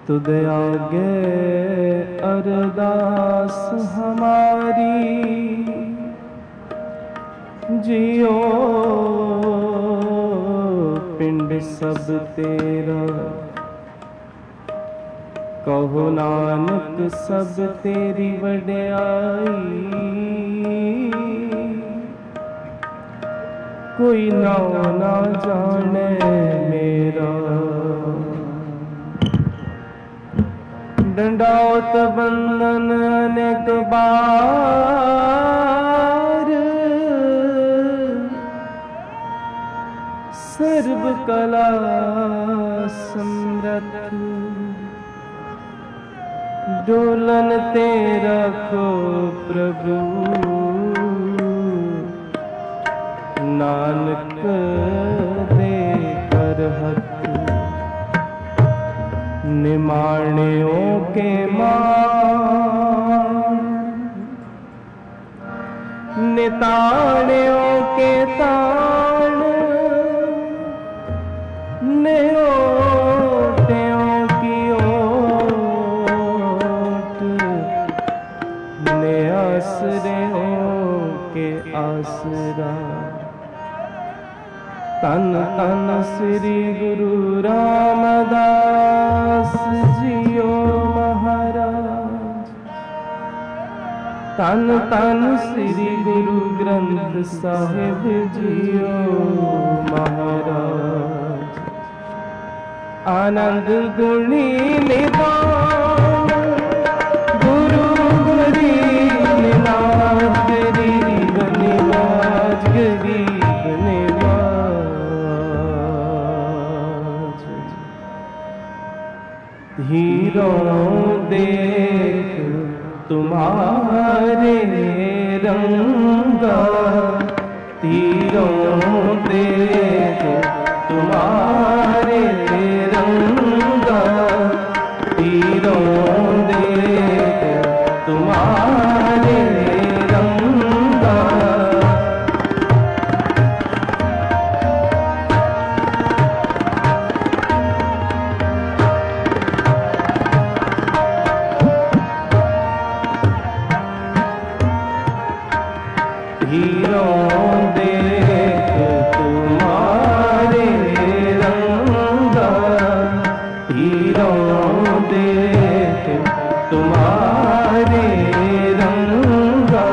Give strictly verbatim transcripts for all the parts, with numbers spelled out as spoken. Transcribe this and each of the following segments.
तुद आगे अरदास हमारी, जियो पिंड सब तेरा, कहो नानक सब तेरी वड्याई। कोई नाम ना जाने मेरा, दंडौत बंदन अनेक बार, सर्व कला समरथ, डोलन ते रखो प्रभु, नानक दे कर हथ। निमाणियों के मान, निताणियों के ताण, न्योटियों की ओट, ने आसरियों के आसरा। तन तन श्री गुरु रामदास जियो महाराज, तन तन श्री गुरु ग्रंथ साहिब जियो महाराज। आनंद गुणी निदान गुरु गरीब निवाज, गरीब निवाज, गरीब निवाज। हीरों देख तुम्हारे रंगा, तीरों देख तुम्हारे रंगा, तीरों देख तुम्हारे रंगा। हीरों देख तुम्हारे रंगा, हीरों देख तुम्हारे रंगा।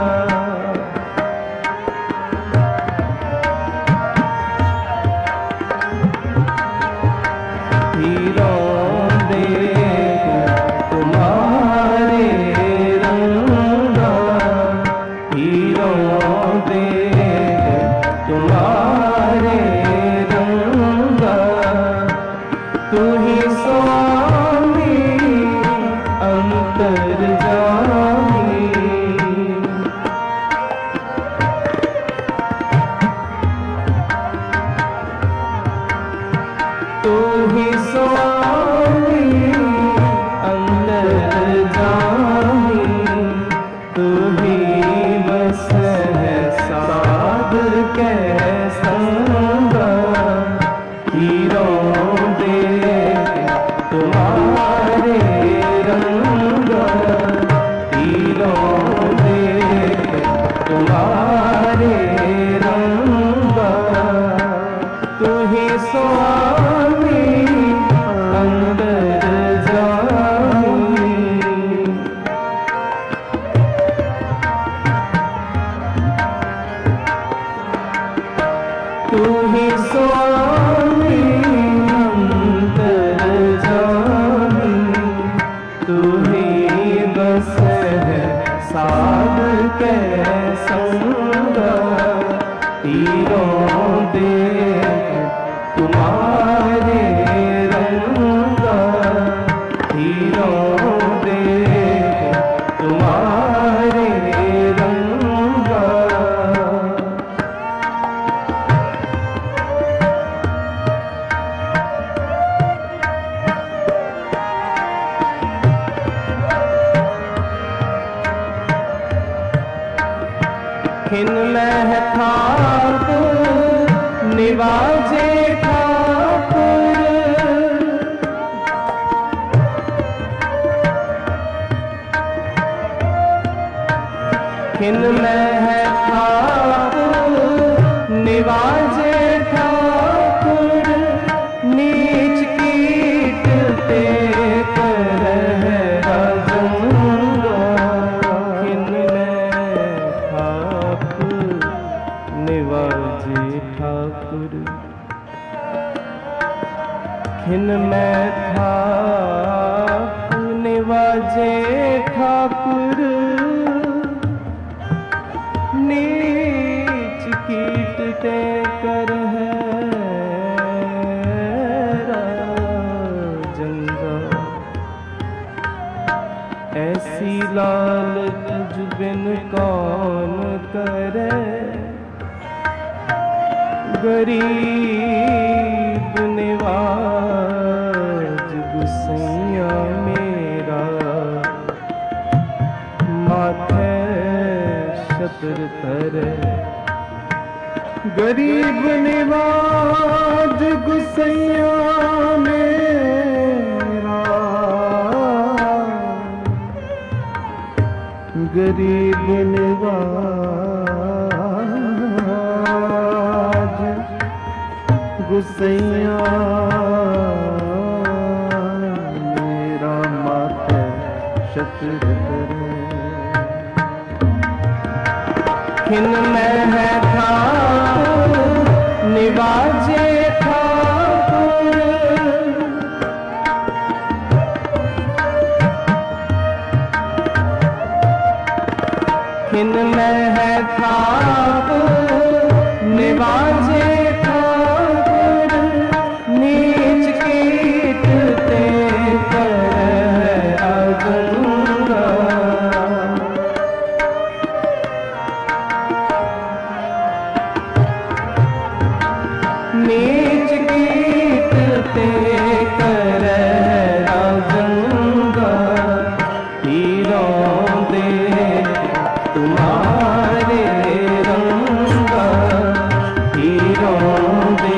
हीरों देख तुम्हारे रंगा, हीरों देख तुम्हारे रंगा। तू ही स्वामी अंतर्यामी, तू ही स्वामी अंतर्यामी, तू ही बस है साध के संगा। हीरों देख तुम्हारे रंगा, हीरों देख तुम्हारे रंगा। तू ही स्वामी अंतर्यामी, तू ही स्वामी अंतर्यामी, तू ही बस है साध के संगा। तीरों देख तुम्हारे रंगा, तीरों देख तुम्हारे रंगा। खिन में ठाकुर निवाजे ठाकुर, खिन में है ठाकुर निवाजे ठाकुर नीच कीट ते कर राजंगा। खिन में ठाकुर निवाजे ठाकुर खिन में ठाकुर निवाजे ठाकुर नीच कीट ते कर है राजंगा। ऐसी लालच जुबिन कौन करे गरीब निवाज गुसैया मेरा माथे शतर तरे। गरीब निवाज गुसैया मेरा गरीब निवाज गुसैया मेरा माथे शतर करे। खिन में है ठाकुर निवाजे ठाकुर खिन में है ठाकुर निवाजे ठाकुर नीच कीट ते कर राजंगा। नीच कीट ते कर राजंगा। हीरों दे तुम्हारे रंगा हीरों दे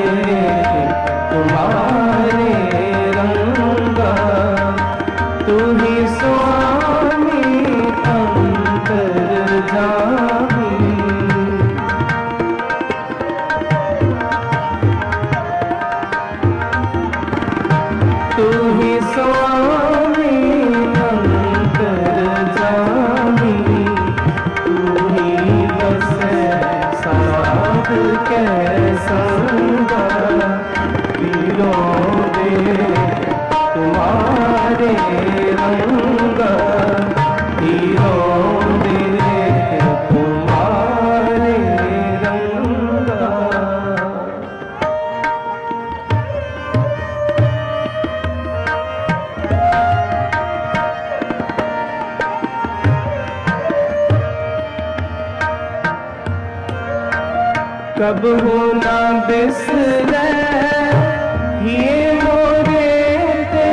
तुम्हारे रंगा। तू ही स्वामी अंतर जामी। तू ही स्वामी अंतर जामी। तू ही बसे साध के संगा। पीरों दे तुम्हारे रंगा हीरों दे तुम्हारे रंगा। कब हो ना बिसरे ये मोरे ते।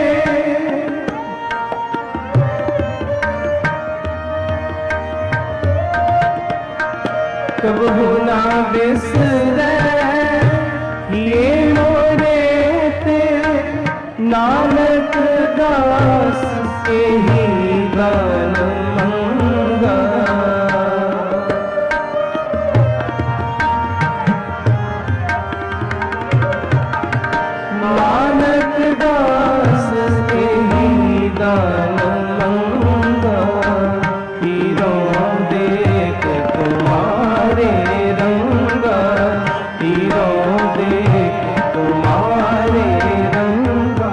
कब हो ना बिसरे ये मोरे ते। नानक दास के ही गान मंगा। नानक दास के ही दान मंगा। हीरों देख तुम्हारे रंगा हीरों देख तुम्हारे रंगा।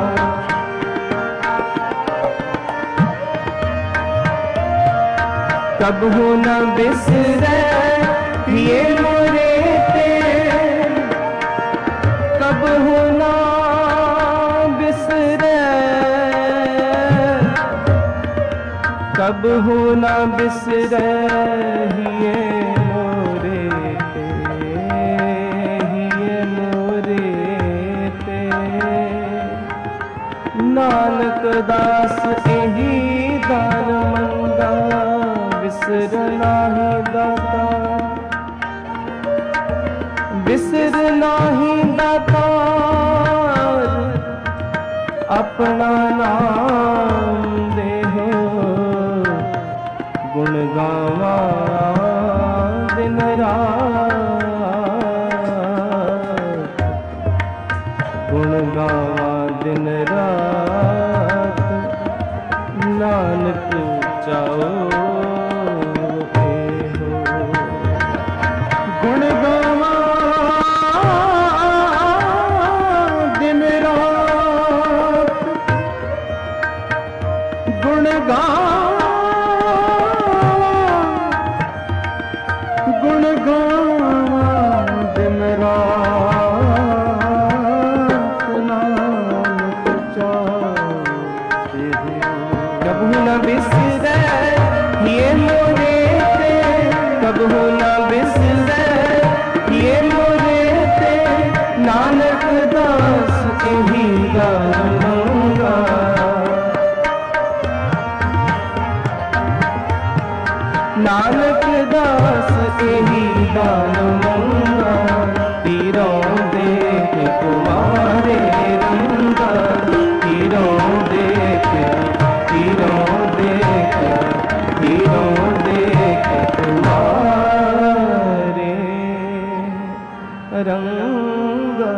कब हो न बिसरे ये मोरे ते। कब हो न बिसरे कब हो न बिसरे ये मोरे ते। ये मोरे ते नानक दास यही दान मंगा। बिसर नाही दाता बिसर नाही दाता। अपना नाम दे गुण गावा जात नानक चाओ गुण गावा दिन रात गुण गावा गुण गावा दिन रात नानक चाहे कबहू न बिसरे ये मोरे ते कबहू न बिसरे ये मोरे ते नानक दास यही गाऊंगा नानक दास यही दान मंगा तीरों देख तुम्हारे रंगा तीरों देख तीरों देख तीरों देख तुम्हारे रंगा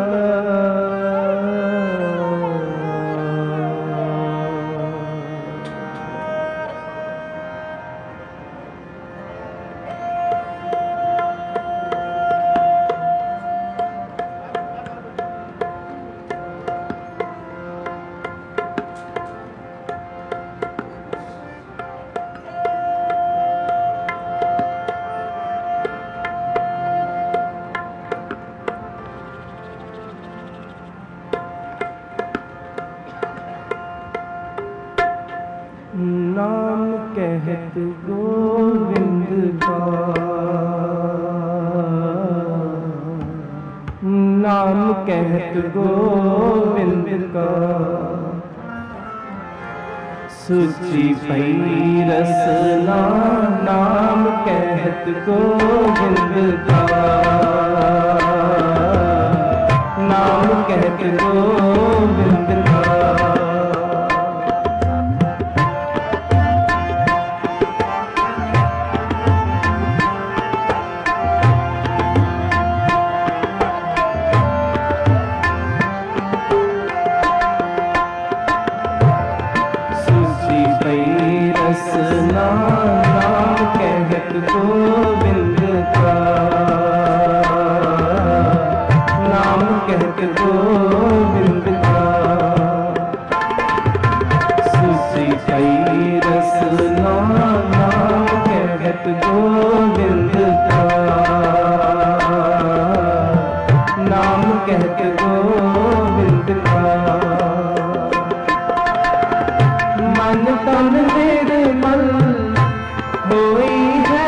नाम कहत गोविंद का नाम कहत गोविंद का सुचि पई रसना नाम कहत गोविंद का नाम कहत गोविंद का नाम कहत गोविंद का नाम कहत गोविंद का सुचि पई रसना नाम कहत गोविंद का नाम कहत गोविंद का मन तन निर्मल होई है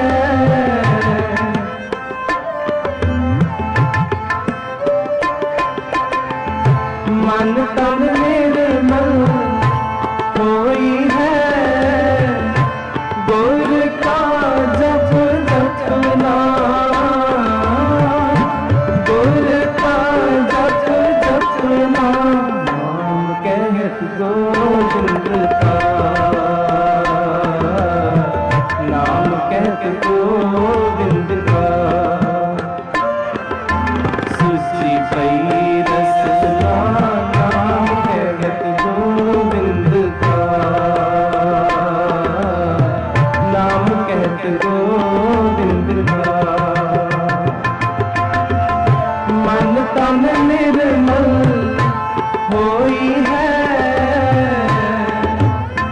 मन तन निर्मल होई है गुर का जप जपना गुर का जप जपना नाम कहत गोविंद का नाम कहत गोविंद का सुचि पई रसना नाम कहत गोविंद का नाम कहत गोविंद का मन तन निर्मल होई है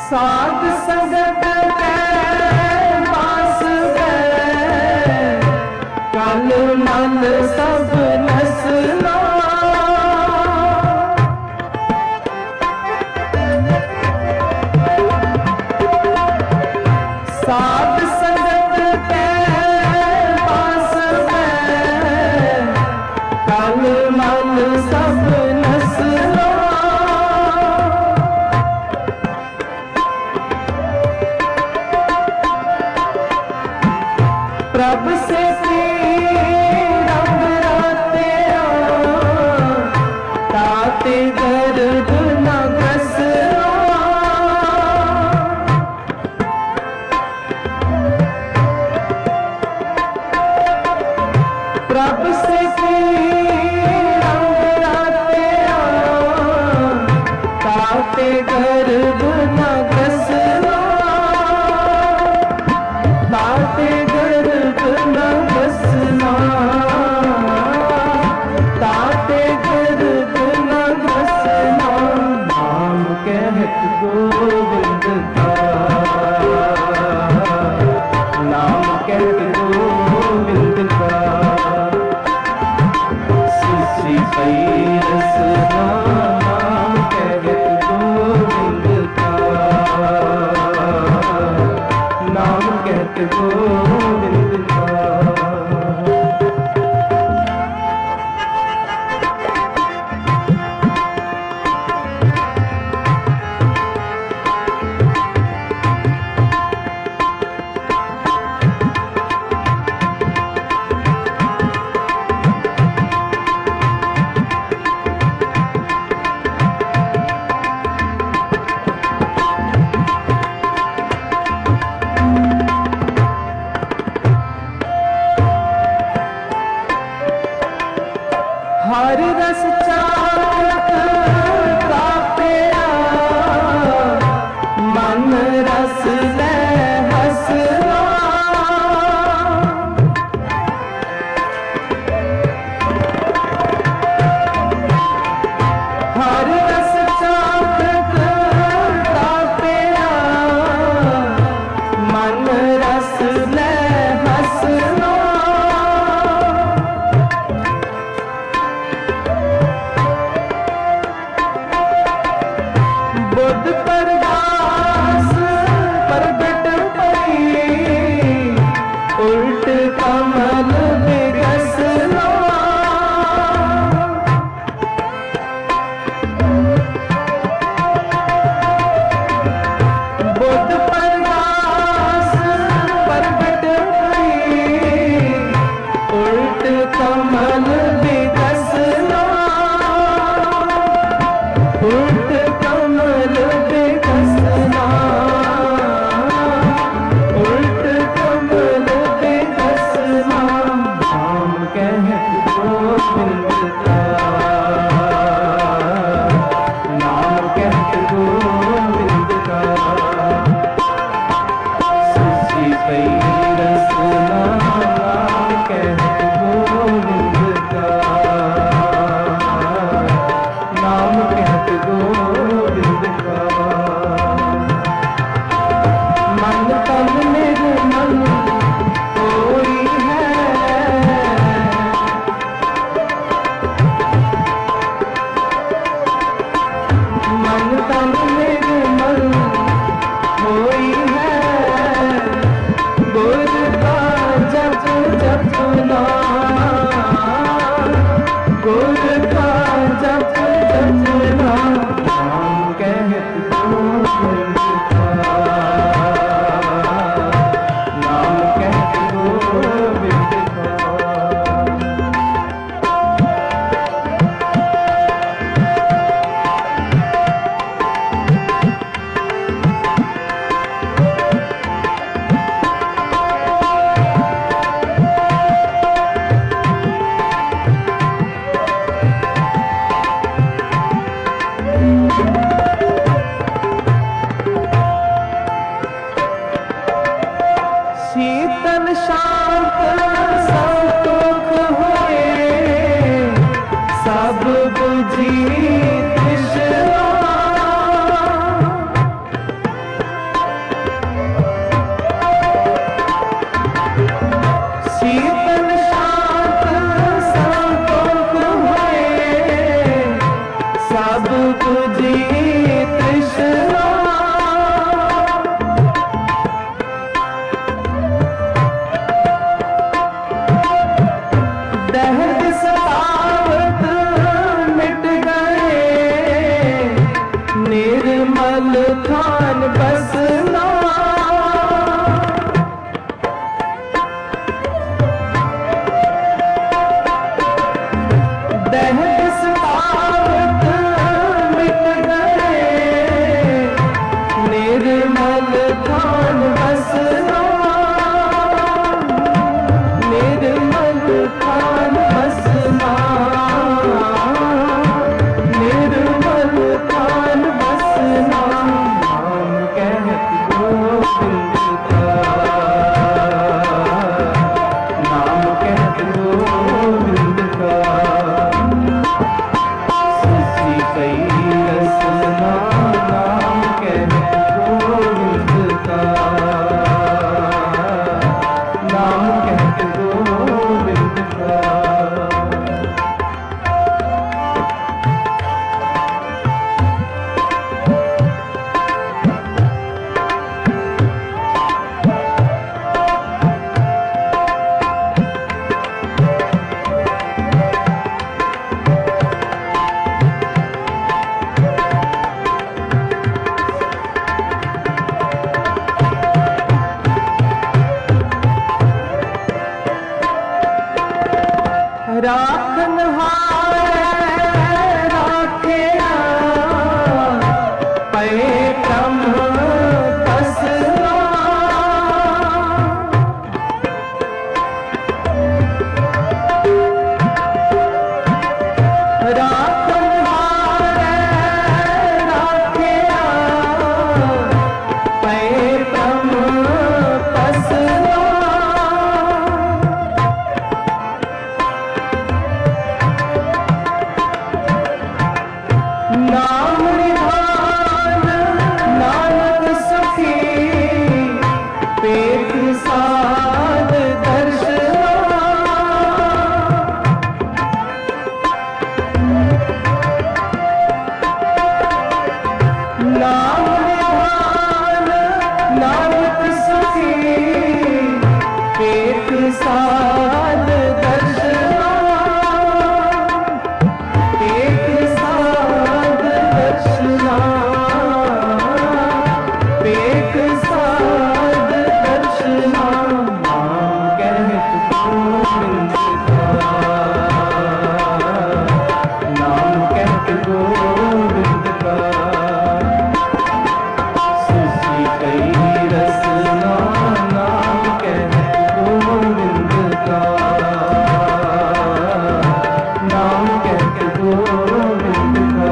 साध संगत के पास गए, कल मल सब नसना। साध संगत के पास गए, कल मल सब नसना। प्रभ से रंगराते ताते गर्भ न घसना। प्रभ से रंगराते ताते गर्भ न घसना। ताते न घसना, ताते गर्भ न घसना। नाम कहत गोविंद का, नाम कहत गोविंद का। सुसी पई रसना, नाम कहत गोविंद का। नाम कहत गोविंद का। हर रस चाखत प्राप्या, मन रस ले हसना। हर रस चाखत प्राप्या, मन रस ले हसना। बुद्ध परगास प्रगट पई, उल्ट कमल बिगसना। बुद्ध परगास प्रगट पई, उल्ट कमल बिगसना। उल्ट कमल बिगसना, उल्ट कमल बिगसना। नाम कहत गोविंद का, नाम कहत गोविंद का। सुसी पई रसना, नाम कहत गोविंद का। नाम कहत गोविंद का। मन तन निर्मल कोई है, मन तन निर्मल कोई है। गुर का जप जपना, गुर का जप जपना। नाम कहत गोविंद का, नाम कहत गोविंद का। निर्मल थान बसना राखन हाय राखे पे कम कसना राखन हाय राखे पे कम कसना नाम निधान नानक सखी पेट साध दर्शना नाम निधान नानक सखी पेट साध दर्शना पेट साध दर्शना नाम कहत गोविंद का नाम कहत गोविंद का सुसी कई रसना नाम कहत गोविंद का नाम कहत गोविंद का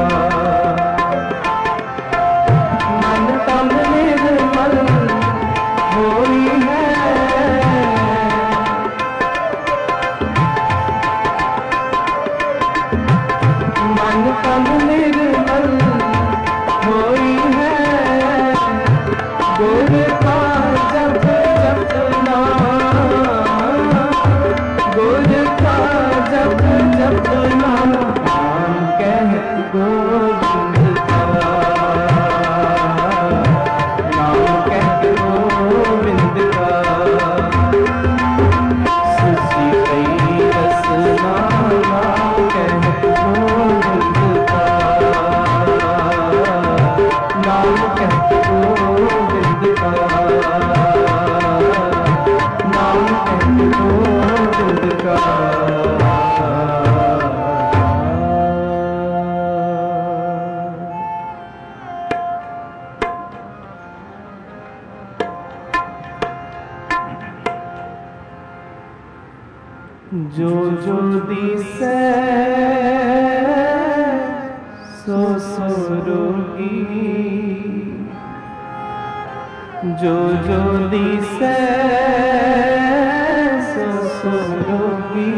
मन तन निर्मल होई है मन तन निर्मल होई है गुर का जप जपना गुर का जप जपना नाम कहत गोविंद का नाम कहत गोविंद का सुसी कई रसना नाम कहत गोविंद का नाम कहत गोविंद का नाम कहत गोविंद का जो जो दिसे सो सो रोगी जो जो दिसे सो सो रोगी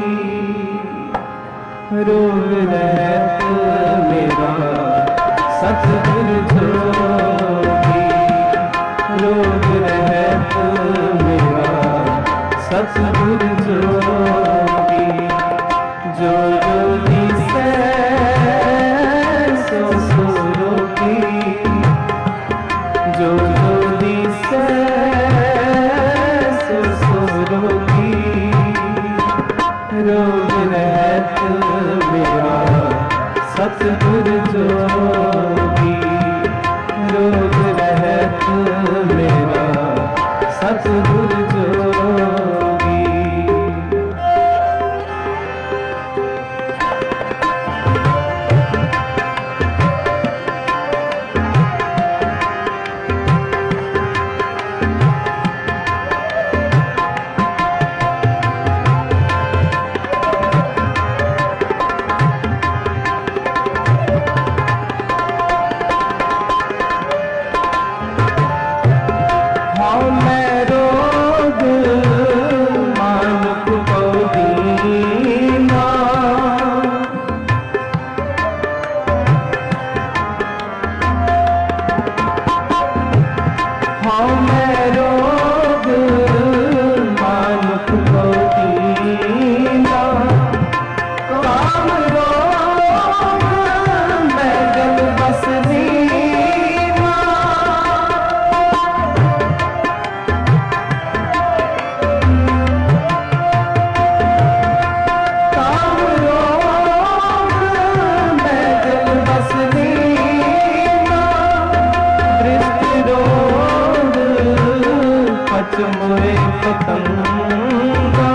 रोग रहत मेरा सतगुर जोगी रोग रहत मेरा सतगुर जोगी जो जो दिसे सो सो रोगी जो जो दिसे सो सो रोगी रोग रहत मेरा सतगुर जोगी हूँ मैं रोग मानुख को दीना, काम रोग मैं जब बस लीना। काम रोग मैं जब बस लीना, दृष्टि रोग पच मोए पतंगा।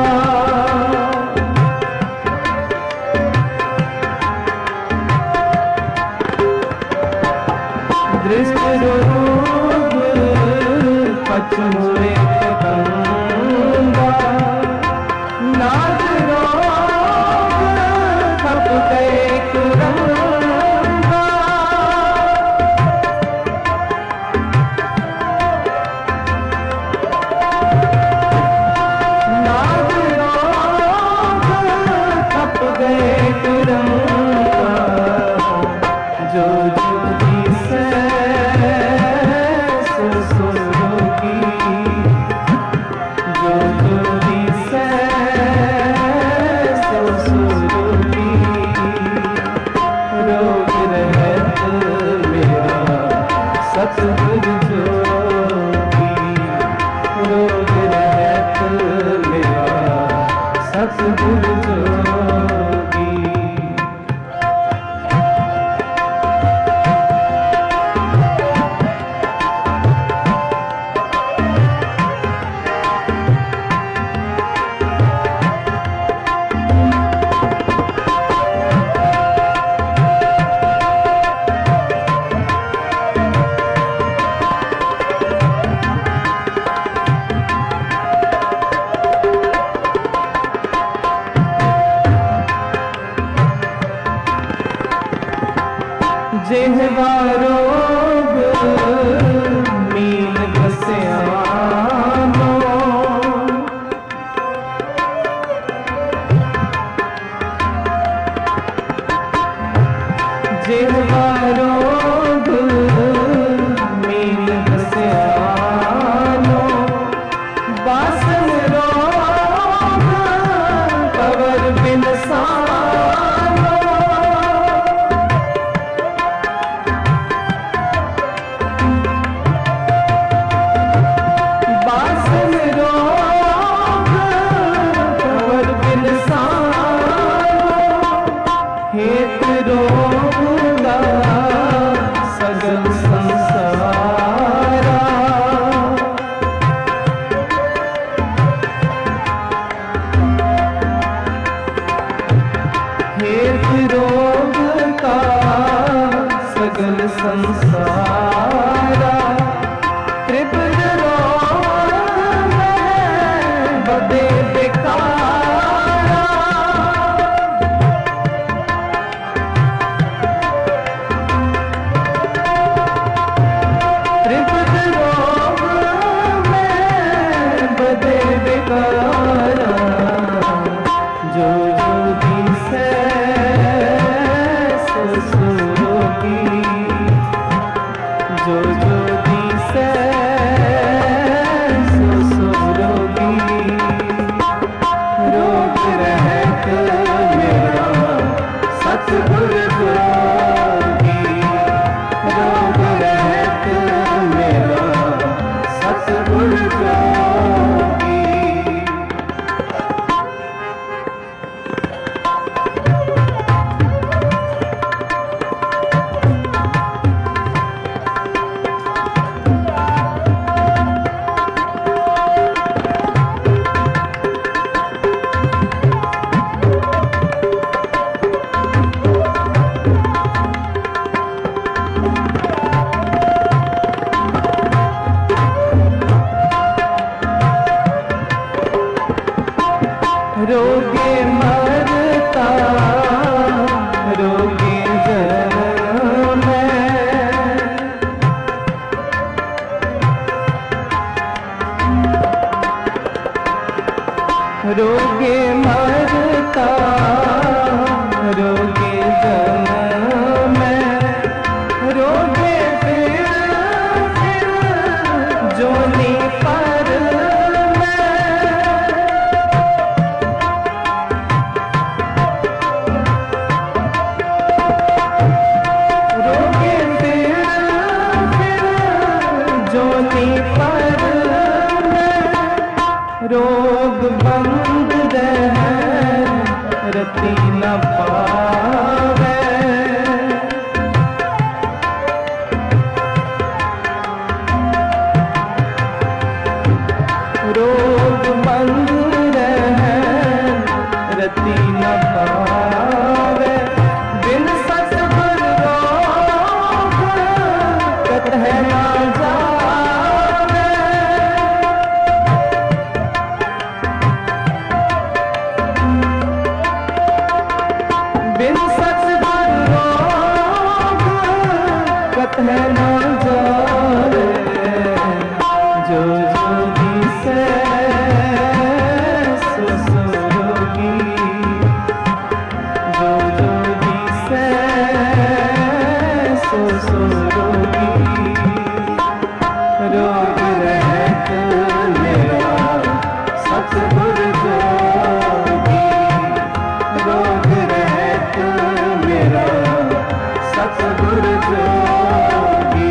दृष्टि रोग पच मोए पतंगा, नाद रोग खप गए कुरंगा। नाद रोग खप गए कुरंगा, जो ज्योति से सो सो रोगी, जो ज्योति से सो सो रोगी। रोग रहत मेरा सतगुरु जोगी, रोग रहत मेरा सतगुरु जोगी। जिह्वा रोग मीन बस्यानो, जिह्वा रोग मीन बस्यानो, वासन रोग कवर बिनसानो। हेत रोगा सगल संसारा, हेत रोग का सगल संसारा। त्रिपुर रोग बदे बेकारा, जो ज्योति से सो सो रोगी, जो ज्योति से सो सो रोगी। रोग रहत मेरा सतगुरु जोगी, रोग रहत मेरा सतगुरु जोगी। रोगे मरता रोगे जन्म में, रोगे मरता रोगे जन्म में, रोगे फिर फिर जो रति न पावे। रोग बंद रहे रति न पावे। बिन सतगुर रोग कतह न जावे। बिन सतगुर रोग कतह न जावे। जो जोगी से सो सो रोगी। जो जोगी से सो सो रोगी। रोग रहत मेरा सतगुर जोगी। रोग रहत मेरा सतगुर जोगी।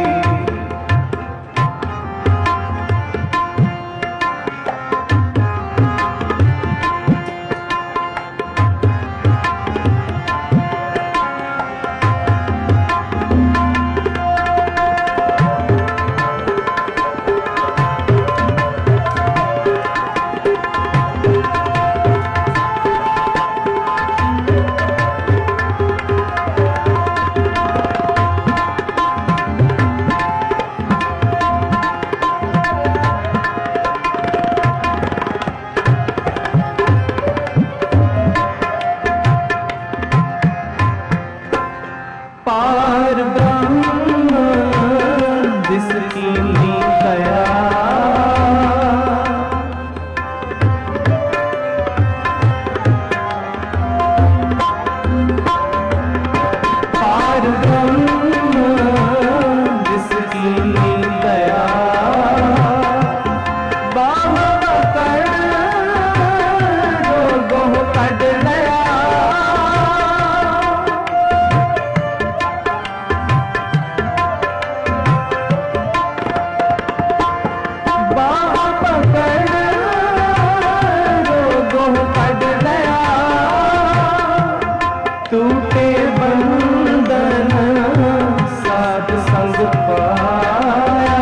पार ब्रह्म जिसकी दया। पार ब्रह्म जिसकी दया। बाह पकड़ रोगों कट लया। टूटे बंधन साध संग पाया।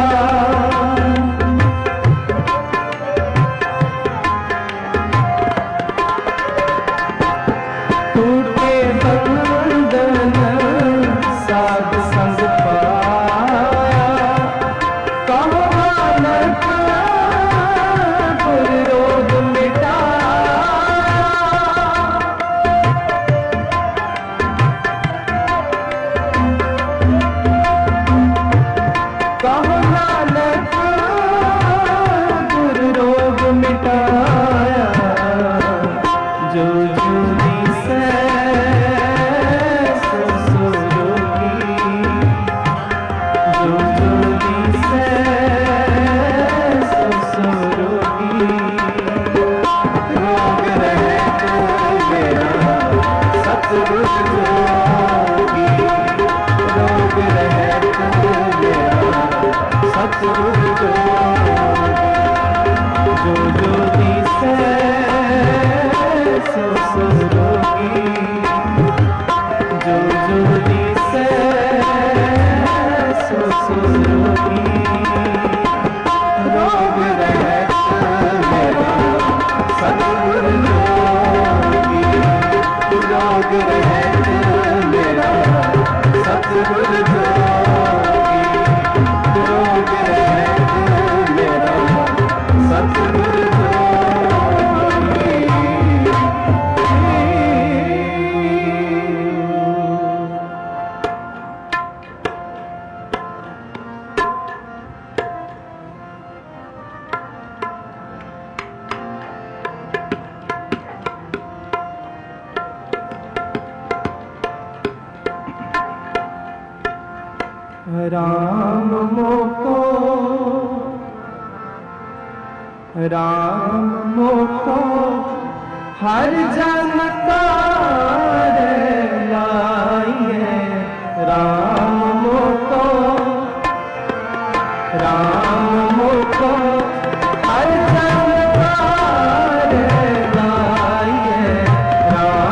टूटे बंधन साध संग पाया। कहो नानक गुर रोग मिटाया। कहो नानक गुर रोग मिटाया। जो जोगी से सो सो रोगी। जो जोगी से सो सो रोगी। रोग रहत मेरा सतगुर जोगी। रोग रहत मेरा सतगुर जोगी। जो जोगी से सो सो रोगी। जो जोगी से सो सो रोगी। रोग रहत मेरा सतगुर जोगी। रोग रहत मेरा सतगुर जोगी। रोग रहत मेरा सतगुर जोगी। राम मोको राम मोको हर जन कार लाइए। राम मोको राम मोको हर जन कार लाइए। राम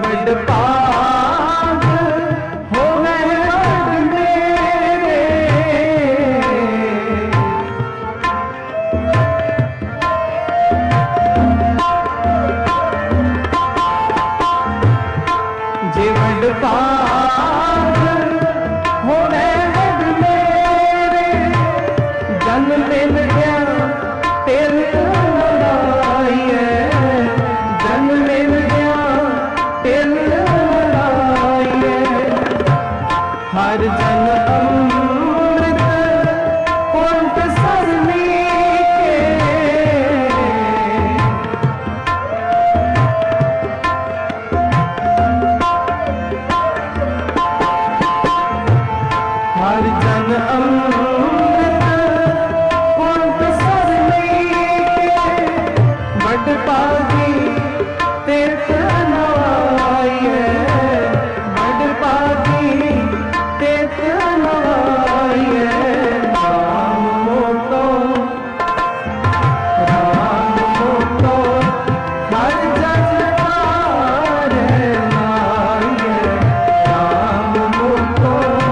वड पाग होवे वड मेरे, जे वड पाग होवे वड मेरे, जन मिल गया तेरे लड़ाई है, जन मिल गया तेरे लड़ाई है। हर जन अमृत कोट सरनी के, हर जन अमृत कोट सरनी के, वड पागी तीर्थ नवाई है, वड पागी तीर्थ नवाई है। राम मोटो राम मोटो हर जन पारे नाई है, राम मोटो।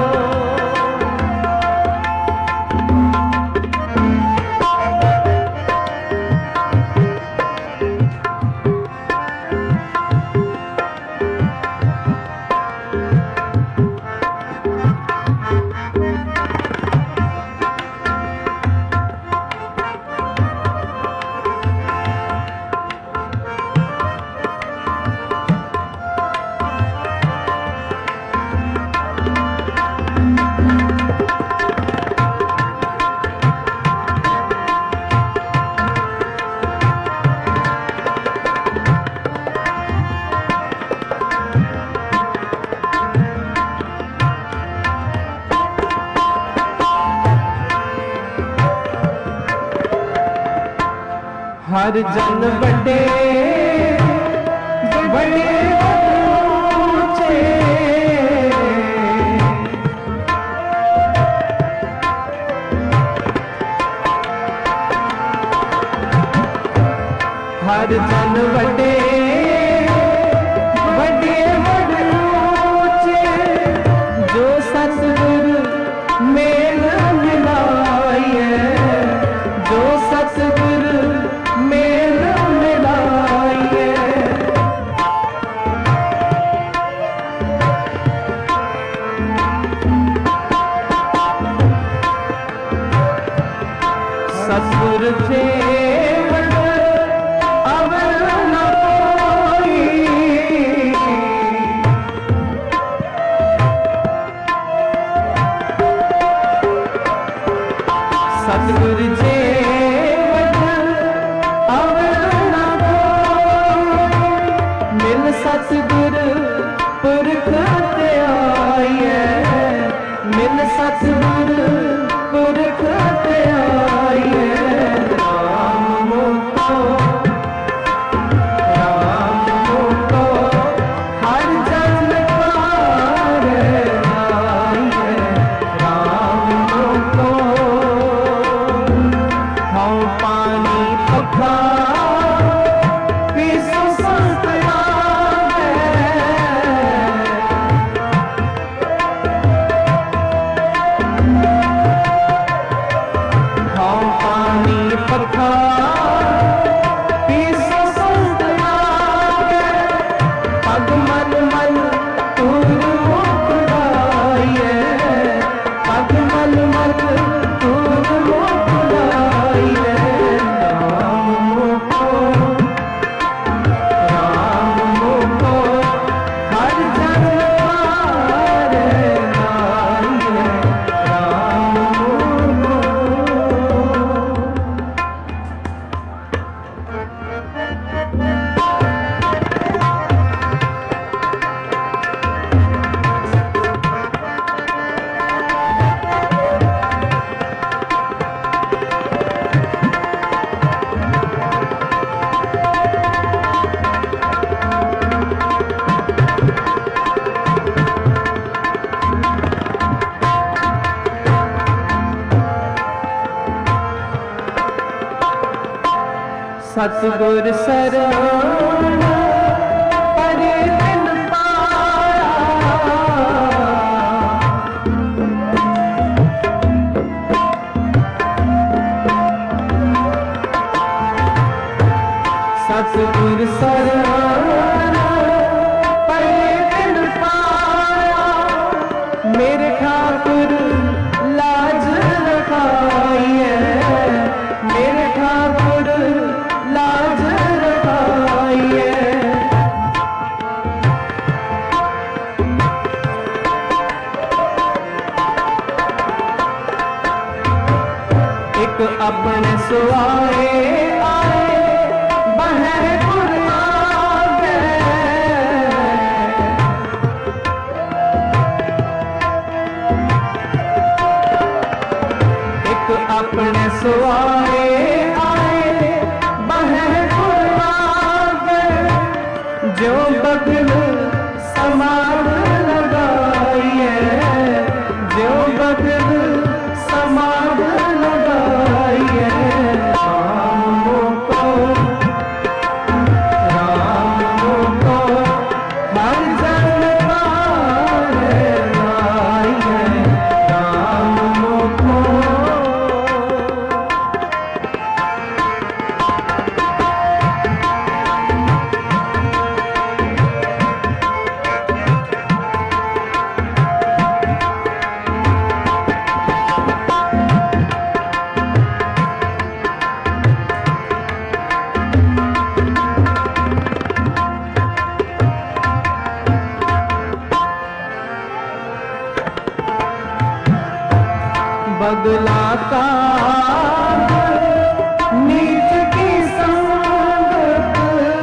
हर जन बड़े बड़े ऊंचे, हर जन बड़े बड़े बड़े ऊंचे, जो सतगुरु मेल मिलाई है, जो सतगुरु मेल मिलाई है। सतगुरु से अवर न कोई, सतगुरु से सतगुरु पुरख ते आई है, मिल सतगुरु पुरख ते आई है। राम मोटो राम मोटो हर जन पारे आई है, राम मोटो। हाँ पानी पखा पीसो संतरा, पखा पीसो संतरा, पग मन मन तूर मुकुराई है, पग मन मन तूर मुकुराई है। राम मोटो राम मोटो हर जन पारे नाई है, राम मोटो। सतगुर शरण परे दिन सुआए आए बहरपुर आ गए। एक अपने सुआए आए बहरपुर आ गए, जो बगल समार लगाइए, जो बगल समार लगाइए। राम को राम को हर जन लाइए, राम को। बगला का नीच की संगत,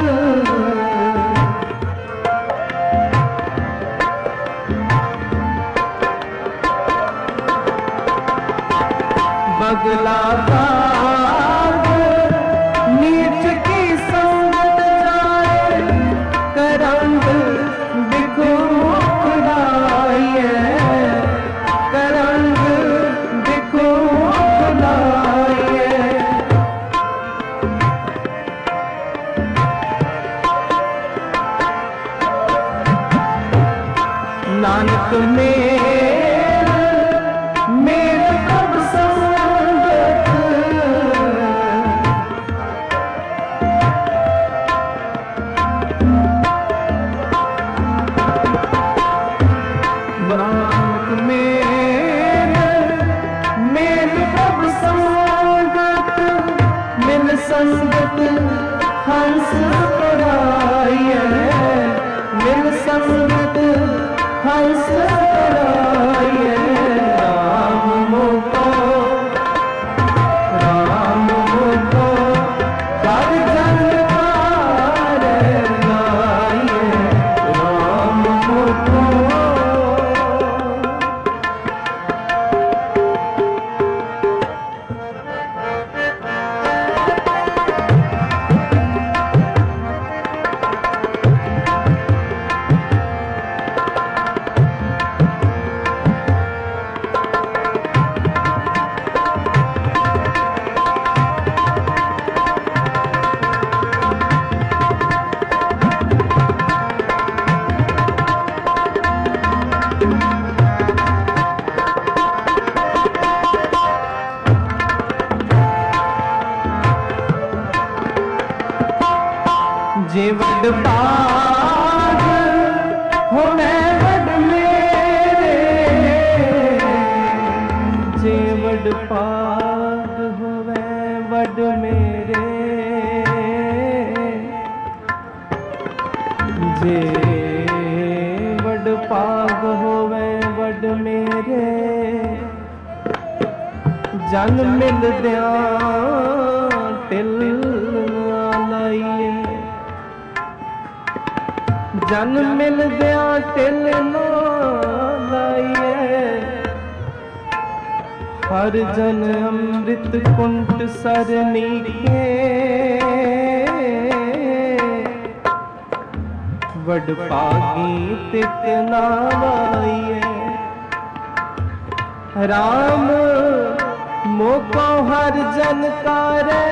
बगला का नीच की संगत जाए, करंग बिखु मुखलाइए, करंग नानक मेर मेर प्रभ संगत, नानक मेर मेर प्रभ संगत, मिल संगत हंस पराइए, मिल संगत हंस पराइए। राम को राम को हर जन लाइए, राम को। जे वड पाग हो मैं वड मेरे, जे वड पाग हो मैं वड मेरे, जे वड पाग हो मैं वड मेरे। जन मिल दिया टिल लाइए, जन मिल दिया टिल न लाइए। हर जन अमृत कुंट सरनी के, वड पागी तित नावाइए। राम मोको हर जन करे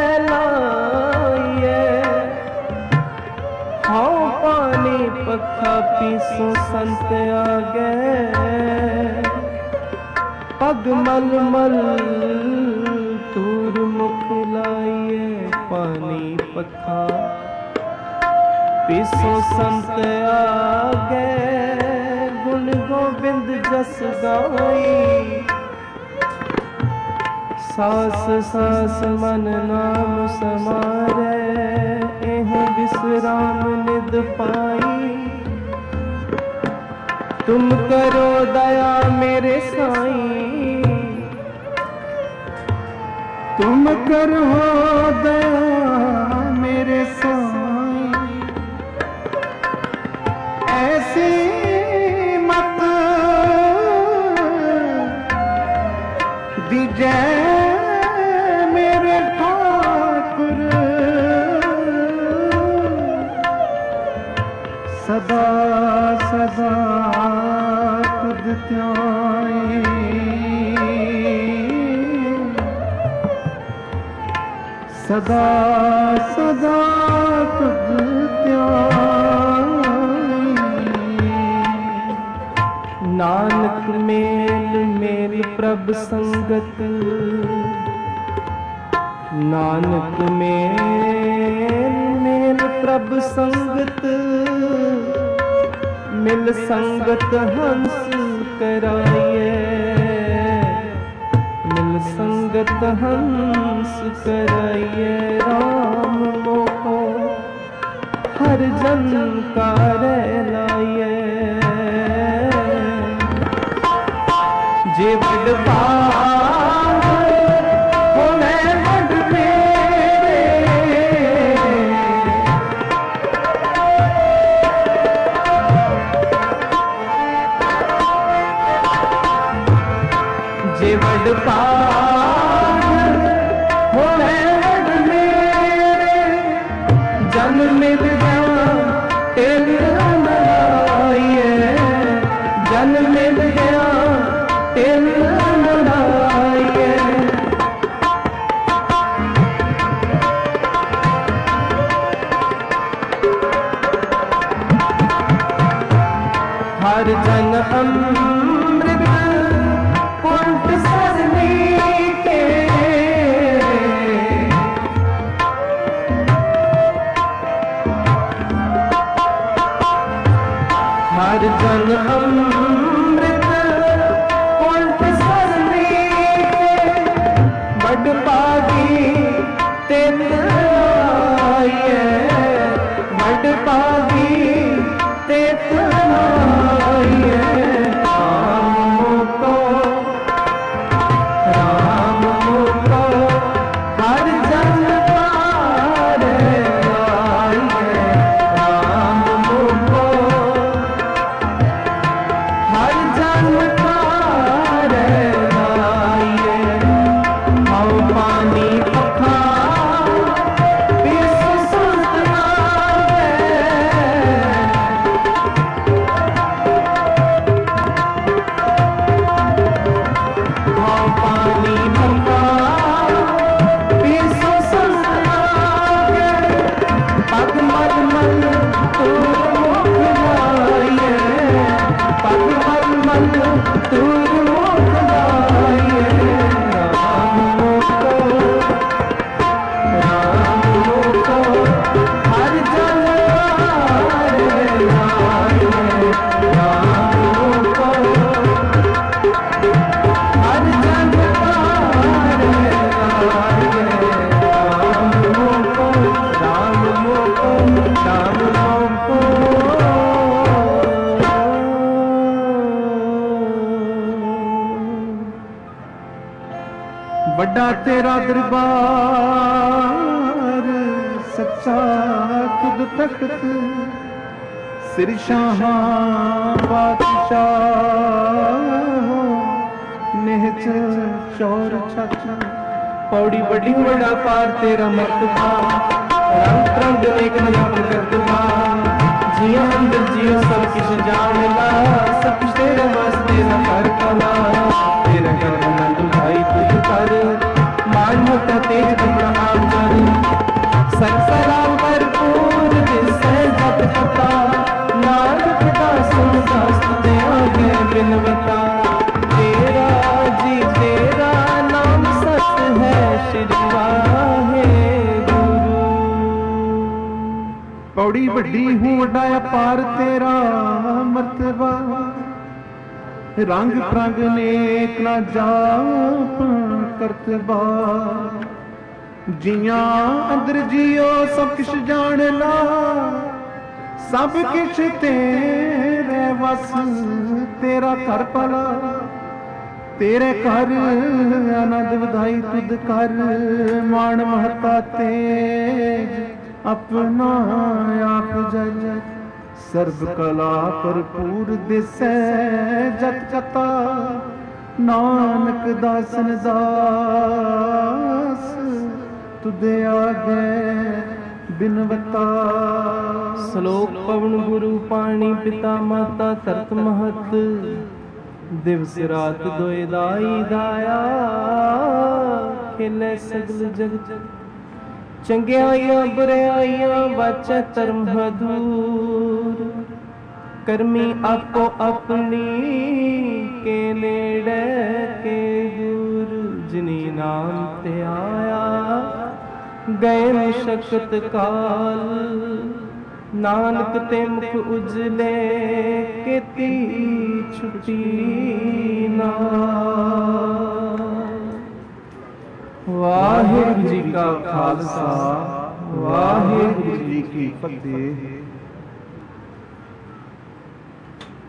लाइए, हाँ पानी पखा पीसो संत आगे। पग मल मल तूर मुख लाइए, पानी पखा पीसो संत आगे। गुण गोबिंद जस गाई, सास सास मन नाम समारे। एह विश्राम निद पाई, तुम करो दया मेरे साईं। तुम करो दया मेरे साईं, ऐसी मत दीजै मेरे ठाकुर, सदा सदा तुद त्याई, सदा सदा तुद त्याई। नानक मेल मेरी प्रभ संगत, नानक मेल मेल प्रभ संगत, मिल संगत हंस कराइए, मिल संगत हंस कराइए। राम मोको हर जन का लाइए, जे बड़ पार होने बड़ मेरे, जे बड़ पार होने बड़ मेरे, जन मिल गया तेल बनाइए, जन मिल गया तेल बनाइए। हर जन अमृत कुंठ सरनी के, हर जन अमृत कुंठ सरनी के, बड़ पागी तेल आइए, बड़ पागी तेल आइए। राम को राम को हर जन पार आइए, राम को हर जन पार आइए। आओ पानी पखा विश्व सुतना बड़ा तेरा दरबार सच्चा खुद तख्त, सिर शाह बादशाह नेहच चौर छच। पौड़ी बड़ी बड़ा पार तेरा मर्तबा, रंग रंग एक नमक करतबा, जिया अंदर जियो सब किश जान ला, सब कुछ तेरे वास्ते न कर कला। तेरा कर नंद भाई तुझ पर मान मोटा तेज बड़ा आम जन, सरसरा भरपूर दिसै जब पता, नानक का सुन दास दे आगे बिनवता। तेरा जी तेरा नाम सत है श्री वाहेगुरु। पौड़ी बड़ी हूँ वड्डा अपार तेरा मर्तबा, रंग प्रंग नेक ना जाप करतबा। जिया अंदर जियो सब किश जान ला, सब किश तेरे वस तेरा कर भला। तेरे घर आनंद वधाई तुद कर, मान महता तेज अपना आप जज। सर्ब कला भरपूर दिसै जत कता, नानक दासन दास तुदे आगे बिनवता। श्लोक पवन गुरु पाणी पिता माता धरत महत, दिवस रात दोए दाई दाया, खेले सगल जगत। चंगियाइयां बुराइयां वाचै धर्म हदूर, करमी आपो अपनी के नेड़े के दूर। जिनी नाम ते आया गए मुशक्कत काल, नानक ते मुख उजले केती छुटी नाल। वाहिगुरु जी का खालसा, वाहिगुरु जी की फतेह।